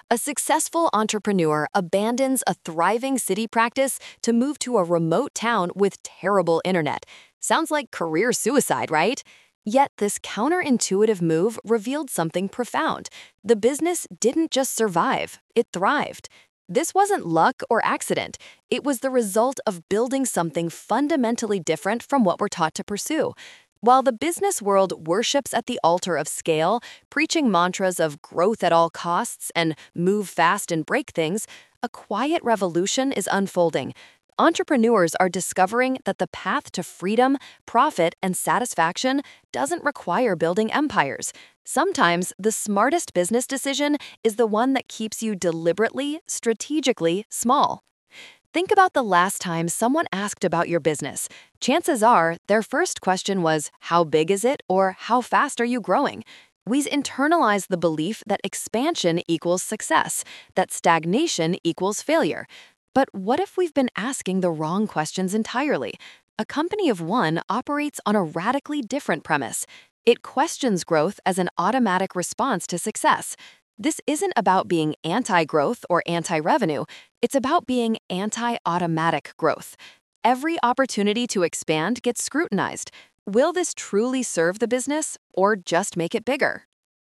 A successful entrepreneur abandons a thriving city practice to move to a remote town with terrible internet. Sounds like career suicide, right? Yet this counterintuitive move revealed something profound. The business didn't just survive, it thrived. This wasn't luck or accident. It was the result of building something fundamentally different from what we're taught to pursue. While the business world worships at the altar of scale, preaching mantras of growth at all costs and move fast and break things, a quiet revolution is unfolding. Entrepreneurs are discovering that the path to freedom, profit, and satisfaction doesn't require building empires. Sometimes the smartest business decision is the one that keeps you deliberately, strategically small. Think about the last time someone asked about your business. Chances are their first question was, how big is it, or how fast are you growing? We internalize the belief that expansion equals success, that stagnation equals failure. But what if we've been asking the wrong questions entirely? A company of one operates on a radically different premise. It questions growth as an automatic response to success. This isn't about being anti-growth or anti-revenue. It's about being anti-automatic growth. Every opportunity to expand gets scrutinized. Will this truly serve the business or just make it bigger?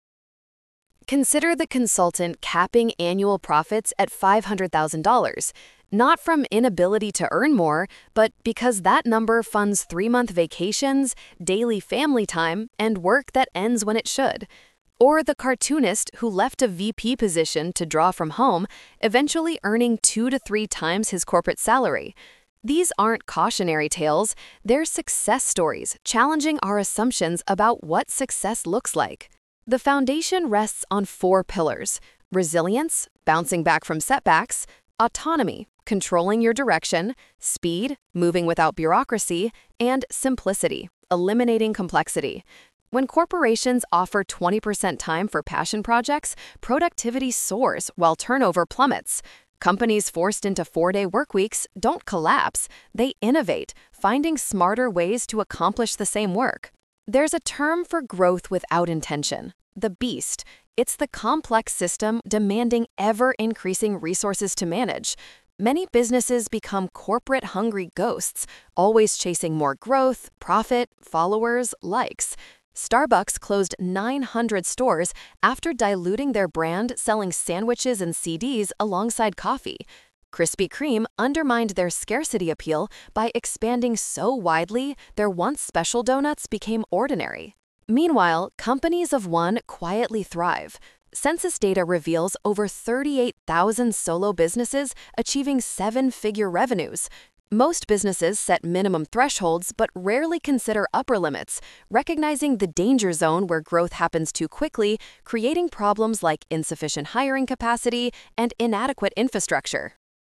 Consider the consultant capping annual profits at $500,000, not from inability to earn more, but because that number funds 3-month vacations, daily family time, and work that ends when it should. Or the cartoonist who left a VP position to draw from home, eventually earning 2 to 3 times his corporate salary. These aren't cautionary tales, they're success stories challenging our assumptions about what success looks like. The foundation rests on 4 pillars: resilience, bouncing back from setbacks; autonomy, controlling your direction; speed, moving without bureaucracy; and simplicity, eliminating complexity. When corporations offer 20% time for passion projects, productivity soars while turnover plummets. Companies forced into 4-day workweeks don't collapse, they innovate, finding smarter ways to accomplish the same work. There's a term for growth without intention: the beast. It's the complex system demanding ever-increasing resources to manage. Many businesses become corporate-hungry ghosts, always chasing more growth, profit, followers, likes. Starbucks closed 900 stores after diluting their brand selling sandwiches and CDs alongside coffee. Krispy Kreme undermined their scarcity appeal by expanding so widely their once special donuts became ordinary. Meanwhile, companies of one quietly thrive. Census data reveals over 38,000 solo businesses achieving 7-figure revenues. Most businesses set minimum thresholds but rarely consider upper limits, recognizing the danger zone where growth happens too quickly, creating problems like insufficient hiring capacity and inadequate infrastructure.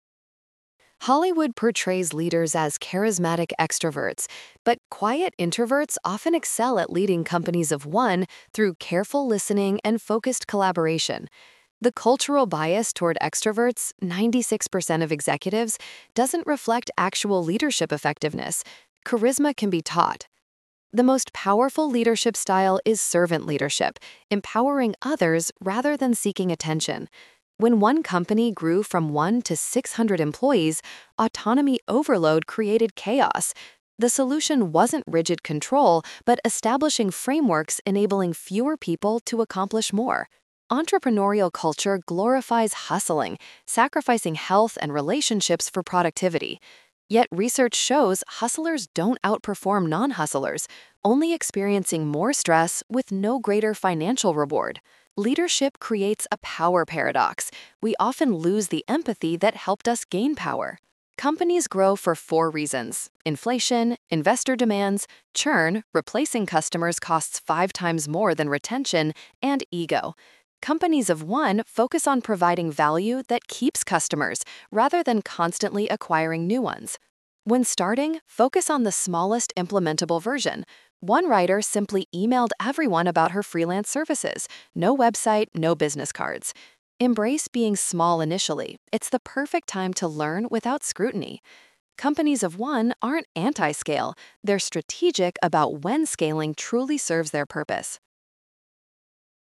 Hollywood portrays leaders as charismatic extroverts, but quiet introverts often excel at leading companies of one through careful listening and focused collaboration. The cultural bias toward extroverts, 96% of executives, doesn't reflect actual leadership effectiveness. Charisma can be taught. The most powerful leadership style is servant leadership, empowering others rather than seeking attention. When one company grew from 1 to 600 employees, autonomy overload created chaos. The solution wasn't rigid control, but establishing frameworks enabling fewer people to accomplish more. Entrepreneurial culture glorifies hustling, sacrificing health and relationships for productivity. Yet research shows hustlers don't outperform non-hustlers, only experiencing more stress with no greater financial reward. Leadership creates a power paradox. We often lose the empathy that helped us gain power. Companies grow for 4 reasons: inflation, investor demands, churn, replacing customers costs 5 times more than retention, and ego. Companies of one focus on providing value that keeps customers rather than constantly acquiring new ones. When starting, focus on the smallest implementable version. One writer simply emailed everyone about her freelance services. No website, no business cards. Embrace being small initially. It's the perfect time to learn without scrutiny. Companies of one aren't anti-scale. They're strategic about when scaling truly serves their purpose.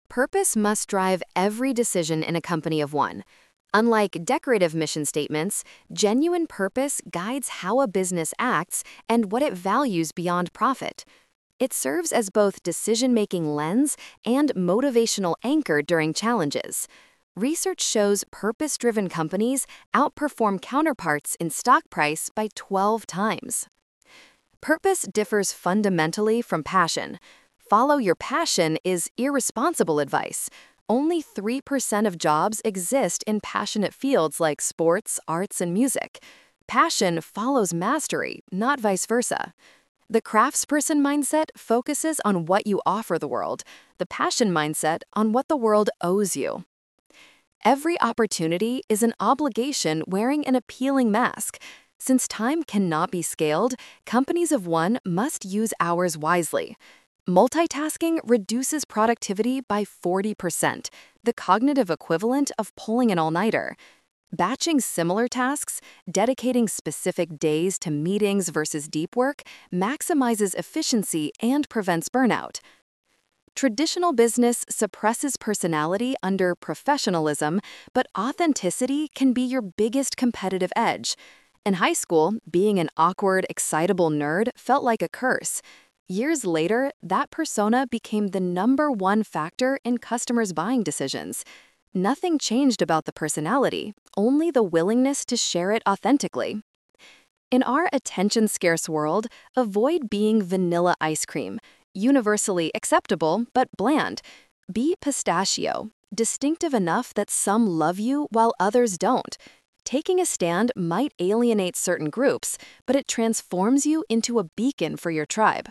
Purpose must drive every decision in a company of one. Unlike decorative mission statements, genuine purpose guides how a business acts and what it values beyond profit. It serves as both decision-making lens and motivational anchor during challenges. Research shows purpose-driven companies outperform counterparts in stock price by 12 times. Purpose differs fundamentally from passion. Follow your passion is irresponsible advice. Only 3% of jobs exist in passionate fields like sports, arts, and music. Passion follows mastery, not vice versa. The craftsperson mindset focuses on what you offer the world, the passion mindset on what the world owes you. Every opportunity is an obligation wearing an appealing mask. Since time cannot be scaled, companies of one must use hours wisely. Multitasking reduces productivity by 40%, the cognitive equivalent of pulling an all-nighter. Batching similar tasks, dedicating specific days to meetings versus deep work, maximizes efficiency and prevents burnout. Traditional business suppresses personality under professionalism, but authenticity can be your biggest competitive edge. In high school, being an awkward, excitable nerd felt like a curse. Years later, that persona became the #1 factor in customers' buying decisions. Nothing changed about the personality, only the willingness to share it authentically. In our attention-scarce world, avoid being vanilla ice cream, universally acceptable but bland. Be pistachio, distinctive enough that some love you while others don't. Taking a stand might alienate certain groups, but it transforms you into a beacon for your tribe.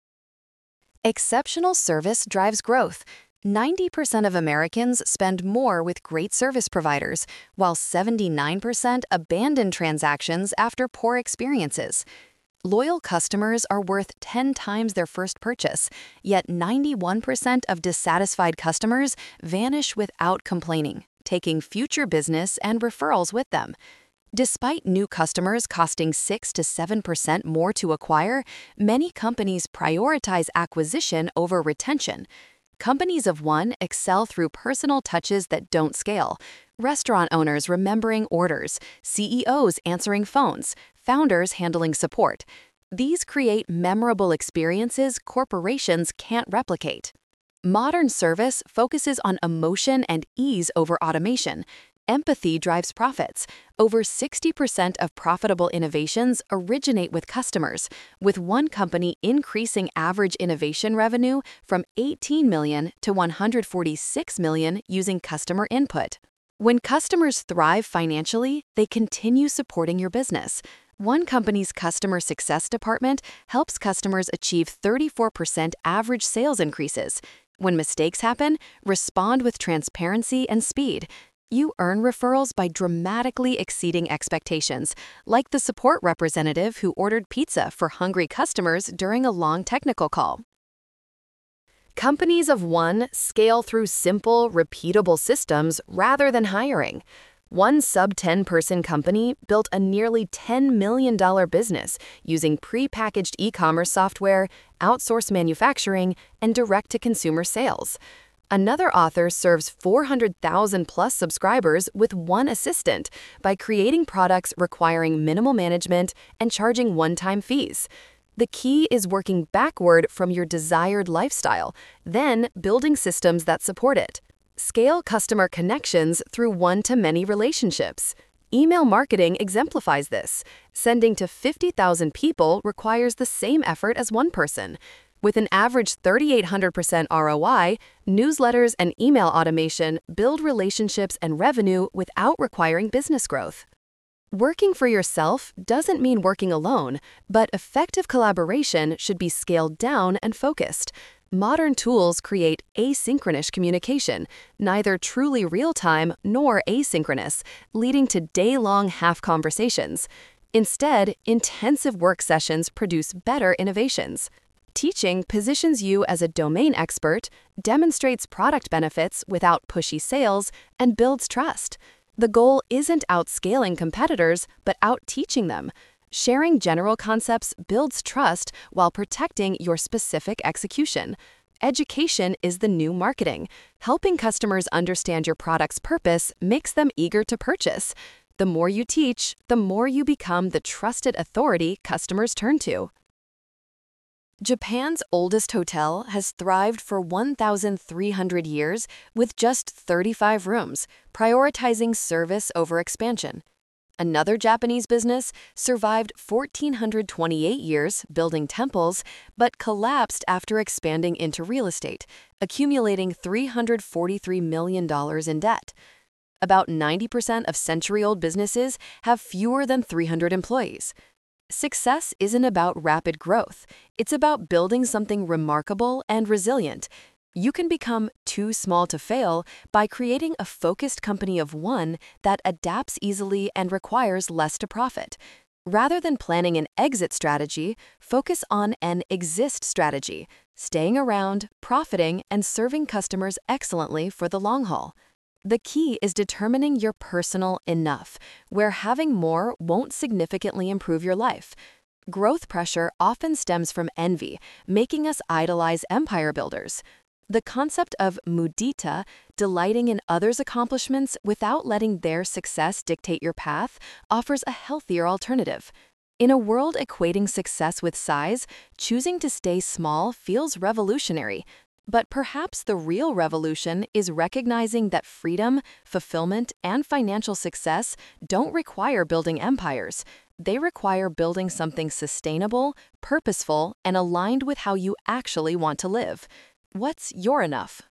Exceptional service drives growth. 90% of Americans spend more with great service providers, while 79% abandon transactions after poor experiences. Loyal customers are worth 10 times their first purchase, yet 91% of dissatisfied customers vanish without complaining, taking future business and referrals with them. Despite new customers costing 6 to 7% more to acquire, many companies prioritize acquisition over retention. Companies of one excel through personal touches that don't scale. Restaurant owners remembering orders, CEOs answering phones, founders handling support. These create memorable experiences corporations can't replicate. Modern service focuses on emotion and ease over automation. Empathy drives profits. Over 60% of profitable innovations originate with customers, with one company increasing average innovation revenue from $18 million to $146 million using customer input. When customers thrive financially, they continue supporting your business. One company's customer success department helps customers achieve 34% average sales increases. When mistakes happen, respond with transparency and speed. You earn referrals by dramatically exceeding expectations, like the support representative who ordered pizza for hungry customers during a long technical call. Companies of one scale through simple, repeatable systems rather than hiring. One sub-10-person company built a nearly $10 million business using pre-packaged e-commerce software, outsourced manufacturing, and direct-to-consumer sales. Another author serves 400,000-plus subscribers with one assistant by creating products requiring minimal management and charging one-time fees. The key is working backward from your desired lifestyle, then building systems that support it. Scale customer connections through one-to-many relationships. Email marketing exemplifies this. Sending to 50,000 people requires the same effort as one person. With an average 3,800% ROI, newsletters and email automation build relationships and revenue without requiring business growth. Working for yourself doesn't mean working alone, but effective collaboration should be scaled down and focused. Modern tools create asynchronous communication, neither truly real-time nor asynchronous, leading to day-long half conversations. Instead, intensive work sessions produce better innovations. Teaching positions you as a domain expert, demonstrates product benefits without pushy sales, and builds trust. The goal isn't outscaling competitors, but out-teaching them. Sharing general concepts builds trust while protecting your specific execution. Education is the new marketing. Helping customers understand your product's purpose makes them eager to purchase. The more you teach, the more you become the trusted authority customers turn to. Japan's oldest hotel has thrived for 1,300 years with just 35 rooms, prioritizing service over expansion. Another Japanese business survived 1,428 years building temples, but collapsed after expanding into real estate, accumulating $343 million in debt. About 90% of century-old businesses have fewer than 300 employees. Success isn't about rapid growth. It's about building something remarkable and resilient. You can become too small to fail by creating a focused company of one that adapts easily and requires less to profit. Rather than planning an exit strategy, focus on an exist strategy, staying around, profiting, and serving customers excellently for the long haul. The key is determining your personal enough, where having more won't significantly improve your life. Growth pressure often stems from envy, making us idolize empire builders. The concept of mudita, delighting in others' accomplishments without letting their success dictate your path, offers a healthier alternative. In a world equating success with size, choosing to stay small feels revolutionary. But perhaps the real revolution is recognizing that freedom, fulfillment, and financial success don't require building empires. They require building something sustainable, purposeful, and aligned with how you actually want to live. What's your enough?